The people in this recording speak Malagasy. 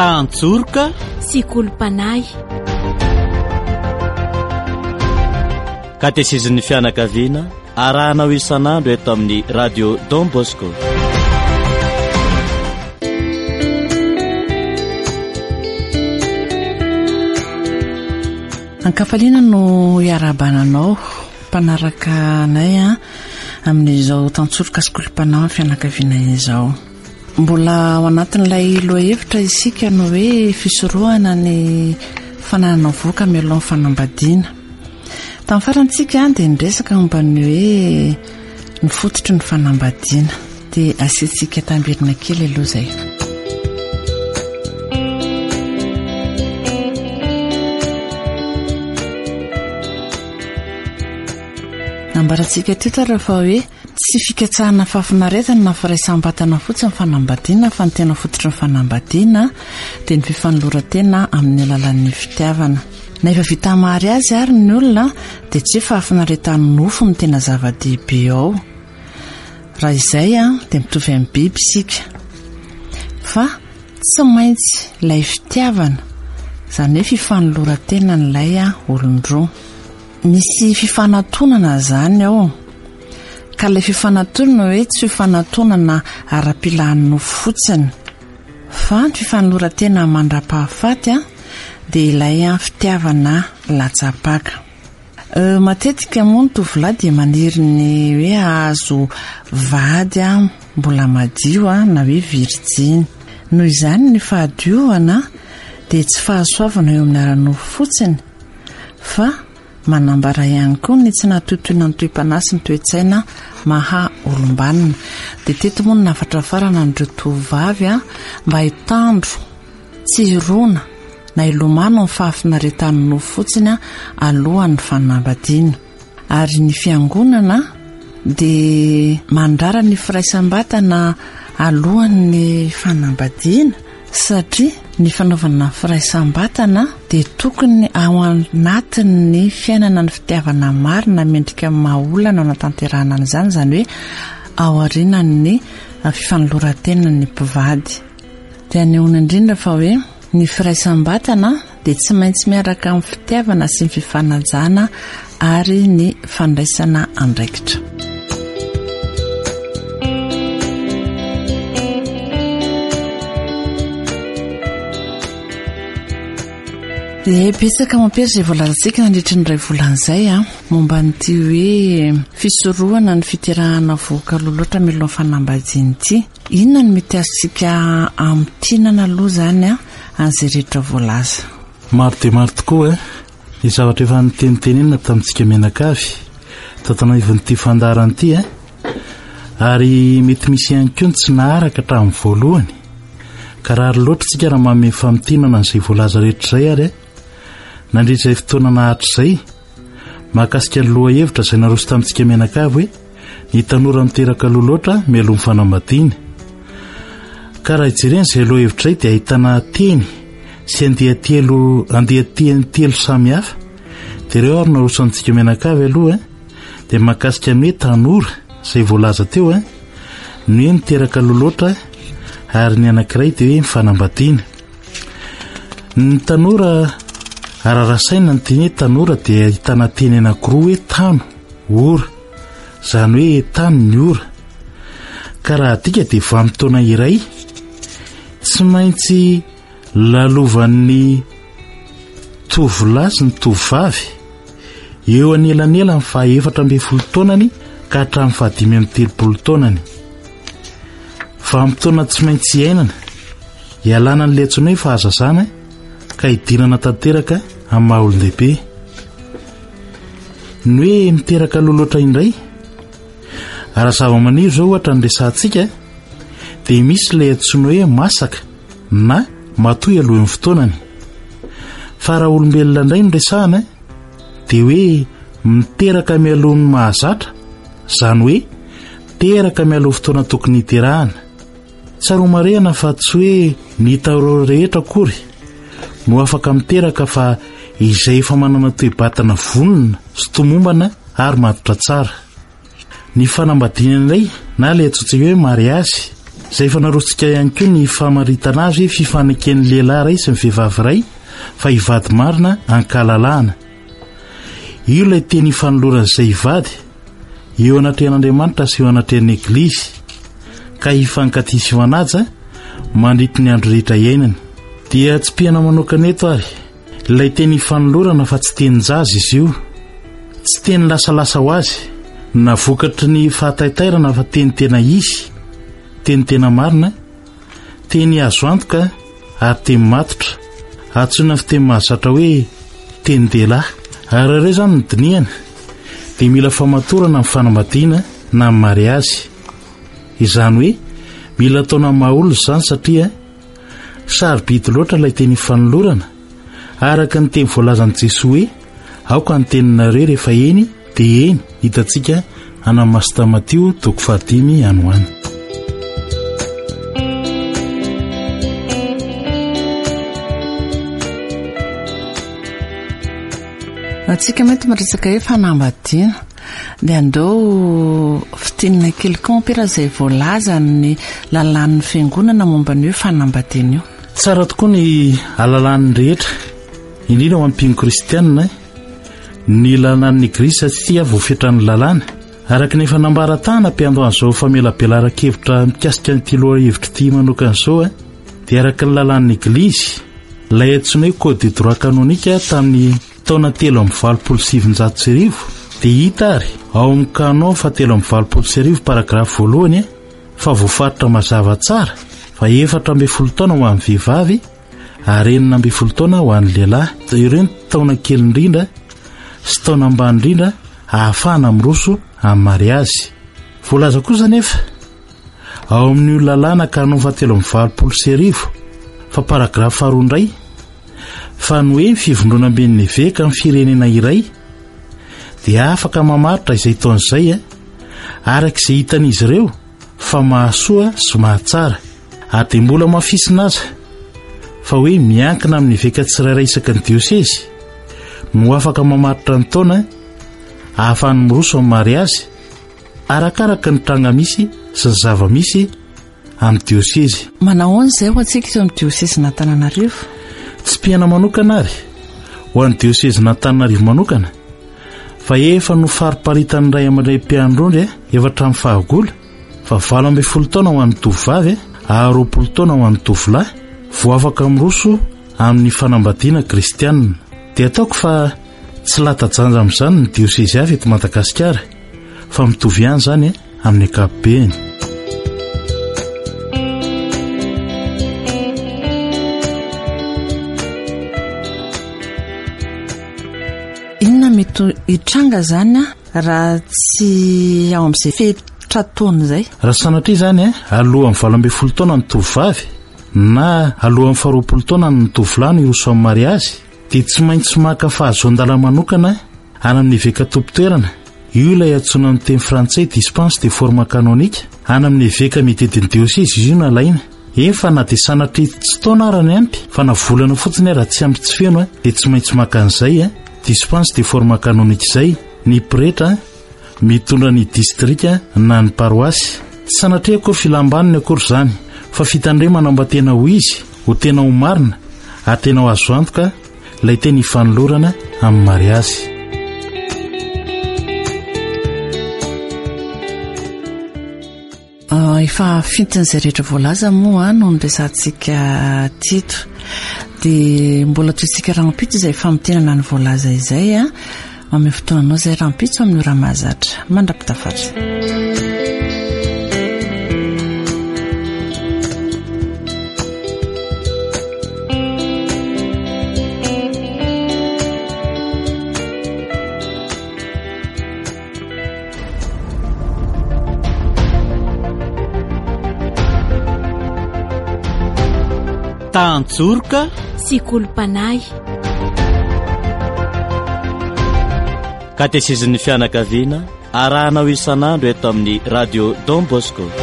tantsorika sy kolompanay. Ka tesezin'ny fianakaviana arahanao isan'andro eto amin'ny radio Don Bosco. Ankafaliana no iarabananao mpanaraka anay amin'izao tantsorika sy kolompanay fianakaviana izao. Mbola ao anatin'ilay lohahevitra isika no hoe fisorohana ny fananana voaka mialohan'ny fanambadiana. Tamin'ny farantsika dia niresaka momba ny hoe ny fototry ny fanambadiana dia asiantsika tambirina kely aloha izay. Nambarantsika teto raha hoe tsy fikatsahana fahafinaretana na firaisambatana fotsiny ny fanambadiana fa ny tena fototry ny fanambadiana dia ny fifanolorantena amin'ny alalan'ny fitiavana. Na efa vita mary azy ary ny olona dia tsy fahafinaretan'ny nofo ny tena zava-dehibe ao. Raha izay dia mitovy amin'ny biby isika. Fa tsy maintsy ilay fitiavana, izany hoe fifanolorantena n'ilay olon-droa. Misy fifanantonana zany ao. Ka ilay fifanantonana hoe tsy fifanantonana ara-pilahan'ny nofo fotsiny, fa ny fifanolorantena mandra-pahafaty dia ilay fitiavana latsapaka. Matetika moa ny tovolahy dia maniry ny hoe ahazo vady mbola madio na hoe virjiny. Noho izany ny fahadiovana dia tsy fahasoavana eo amin'ny ara-nofo fotsiny, fa manambara ihany koa ny tsy natotoina ny toe-panasy ny toe-tsaina maha olombanina. Dia teto moa ny nafatra farana n'ireo tovovavy mba hitandro tsy hirona na ilomano ny fahafinaretan'ny nofo fotsiny alohan'ny fanambadiana. Ary ny fiangonana dia mandrara ny firaisambatana alohan'ny fanambadiana, satria ny fanaovana firaisambatana dia tokony ao anatin'ny fiainana ny fitiavana marina mendrika mahaolana na tanterahana an'izany, izany hoe ao aorianan'ny fifanolorantenan'ny mpivady. Dia anehoana indrindra fa hoe ny firaisambatana dia tsy maintsy miaraka amin'ny fitiavana sy ny fifanajana ary ny fandraisana andraikitra. Dia betsaka mampiasa izay voalazantsika nandritra ny iray volan'izay momba n'ity hoe fisorohana ny fiterahana voaka loloatra mialohan'ny fanambadiana ity. Inona no mety azontsika amintinana aloha izany an'izay rehetra voalaza? Maro dia maro tokoa ny zavatra efa nitenitenenina tamintsika menakavy tatanao ivon'ity fandaran'ity ary mety misy ihany koa ny tsy naharaka hatramin'ny voalohany, ka raha loatra tsika raha manome famintinana n'izay voalaza rehetra izay ary nandritra izay fotoana nahatra izay mahakasika ny lohahevitra izay naroso tamintsika menakavy hoe ny tanora miteraka loloatra mialohan'ny fanambadiana. Ka raha ijerena izay lohahevitra izay dia ahitana teny sy andihateny telo samihafa. Dia ireo ary naroso antsika menakavy aloha dia mahakasika ny hoe tanora izay voalaza teo ny hoe miteraka loloatra ary ny anankiray dia hoe ny fanambadiana. Ny tanora ararasaina ny teny hoe tanora dia ahitana teny anankiroa hoe tano, ora, izany hoe tany ny ora. Ka raha adika dia vanim-potoana iray tsy maintsy lalovan'ny tovolahy sy ny tovovavy eo anelanela ny 14 taonany ka hatramin'ny 15 taonany. Vanim-potoana tsy maintsy iainana hialana ny letsona hoe fahazazana ka hidinana tanteraka amin'ny maha-olon-dehibe. Ny hoe miteraka loloatra indray ara zava-maniry izao ohatra ny resantsika dia misy ilay antsoina hoe masaka na matoy alohan'ny fotoanany. Fa raha olombelona indray no resahana dia hoe miteraka mialohan'ny mahazatra, izany hoe teraka mialohan'ny fotoana tokony hiterahana. Tsara marehana fa tsy hoe ny taoro rehetra akory no afaka miteraka, fa izay efa manana toe-batana vonona sy tomombana ary matotra tsara. Ny fanambadiana indray na ilay antsointsika hoe mariazy izay efa narotsika ihany koa ny famaritana azy hoe fifaneken'ny lehilahy ray sy ny vehivavy ray fa hivady marina ankalalahana. Io ilay teny fanoloran'izay hivady eo anatrehan'Andriamanitra sy eo anatrehan'ny Eglizy ka hifankatisa io anaja mandritra ny andro rehetra iainana. Dia tsy pihana manokana eto ary ilay teny fanolorana fa tsy teny jaza izy io, tsy teny lasalasa ho azy na vokatry ny fahataitairana fa teny tena izy, teny tena marina, teny azo antoka ary teny matotra, antsoina fiteny mahazatra hoe teny dehilahy. Ary ireo izany ny dinihana dia mila famatorana amin'ny fanambadiana na amin'ny mariazy. Izany hoe mila taona mahaolo izany satria sarobidy loatra ilay teny fanolorana araka ny teny voalazan'i Jesosy hoe aoka ny teninareo rehefa eny dia eny, hitantsika ana Masita Matio 5:1. Atsika mety miresaka hoe fanambadiana dia andao fitenina kelikon pera izay voalaza ny lalàn'ny fiangonana momba ny hoe fanambadiana io. Tsara tokoa ny alalan'ny rehetra, indrindra ho an'ny kristianina ny lalàn'ny Eglizy satria voafetrany lalàna. Araka ny fanambaratana mpiandohan'izao famelabelaran-kevitra mikasika nyity lohahevitra ity manokana izao dia araka ny lalàn'ny Eglizy ilay antsoina hoe code de droit canonique tamin'ny taona 3:790 dia hita ary ao amin'ny canon 3:790 paragrafy 1 fa voafaritra mazava tsara fa 14 taona ho an'ny vehivavy ary 14 taona ho an'ny lehilahy. Ireo ny taona kely indrindra sy taona ambany indrindra ahafahana miroso amin'ny mariazy. Voalaza kosa nefa ao amin'ny lalàna canon 3:790 fa paragrafy 2 indray fa ny hoe fivondronam-ben'ny eveka amin'ny firenena iray dia afaka mamaritra izay taon'izay araka izay hitan'izy ireo fa mahasoa sy mahatsara ary dia mbola mafisina aza fa hoe miankina amin'ny eveka tsirairay isaky ny diosesy no afaka mamaritra ny taona ahafahany miroso amin'ny mariazy arakaraka ny tranga misy sy ny zava-misy amin'ny diosesy. Manao izay ho antsika eo amin'ny diosesy n'Antananarivo? Tsy pihana manokana ary ho an'ny diosesy n'Antananarivo manokana fa efa no fariparitany ray aman-dray mpiandrondry 7 fa 12 taona ho an'ny tovovavy ary 20 taona ho an'ny tovolahy vao afaka miroso amin'ny fanambadiana kristianina. Dia ataoko fa tsy latajanja amin'izany ny diosesy hafa eto Madagasikara fa mitovy ihany izany amin'ny ankapobeny. Inona mety hitranga izany raha tsy ao amin'izay fetra taona izay? Raha sanatria izany alohan'ny 12 taona ny tovovavy na alohan'ny 20 taona ny tovolahy no hiroso amin'ny mariazy dia tsy maintsy maka fahazoan-dala manokana any amin'ny eveka tompo-toerana. Io ilay antsoina amin'ny teny frantsay dispense de forme canonique any amin'ny eveka mededin'ny diosesy izy io nalaina. Fa na dia sanatria tsy taona ara ny ampy fa na volana fotsiny raha tsy ampy tsy feno dia tsy maintsy maka an'izay dispense de forme canonique izay ny pretra mitondra ny distrika na ny paroasy. Tsy sanatria akory filambaniny akory izany fa fitandremana mba tena ho izy ho tena ho marina ary tena ho azo antoka ilay teny hifanolorana amin'ny mariazy. Efa fintin'izay rehetra voalaza moa no niresantsika tito dia mbola tointsika rahampitso izay famitenana ny voalaza izay amin'ny fotoananao izay rahampitso amin'ny ora mahazatra mandrapitafatra. Tantsorika sy kolompanay katecisme ny fianakaviana arahanao isan'andro eto amin'ny radio Don Bosco.